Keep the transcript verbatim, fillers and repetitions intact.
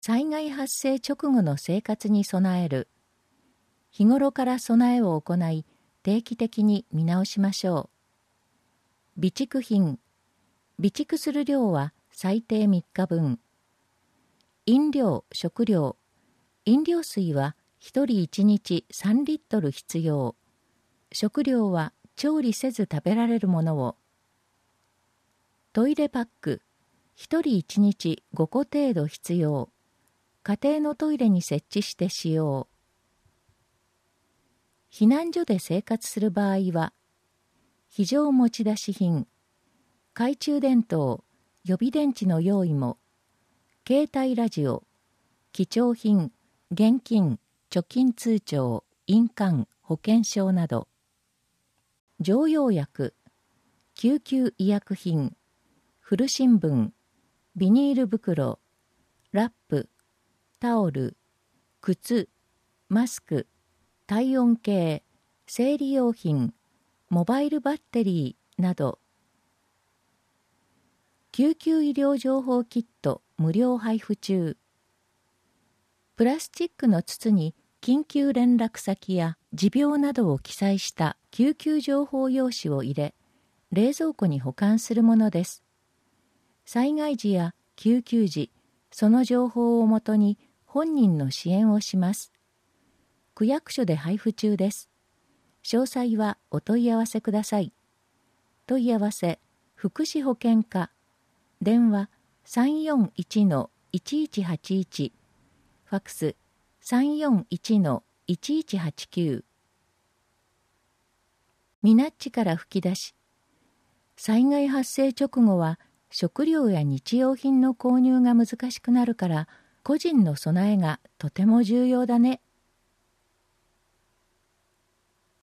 災害発生直後の生活に備える。日頃から備えを行い、定期的に見直しましょう。備蓄品。備蓄する量は最低みっかぶん。飲料、食料。飲料水はひとりいちにちさんリットル必要。食料は調理せず食べられるものを。トイレパック。ひとりいちにちごこ程度必要。家庭のトイレに設置して使用。避難所で生活する場合は、非常持ち出し品、懐中電灯、予備電池の用意も、携帯ラジオ、貴重品、現金、貯金通帳、印鑑、保険証など、常用薬、救急医薬品、古新聞、ビニール袋、ラップ、タオル、靴、マスク、体温計、生理用品、モバイルバッテリーなど、救急医療情報キット無料配布中。プラスチックの筒に緊急連絡先や持病などを記載した救急情報用紙を入れ、冷蔵庫に保管するものです。災害時や救急時、その情報をもとに本人の支援をします。区役所で配布中です。詳細はお問い合わせください。問い合わせ、福祉保健課、電話 さんよんいちのいちいちはちいち、ファックス さんよんいちのいちいちはちきゅう。ミナッチから吹き出し、災害発生直後は食料や日用品の購入が難しくなるから、個人の備えがとても重要だね。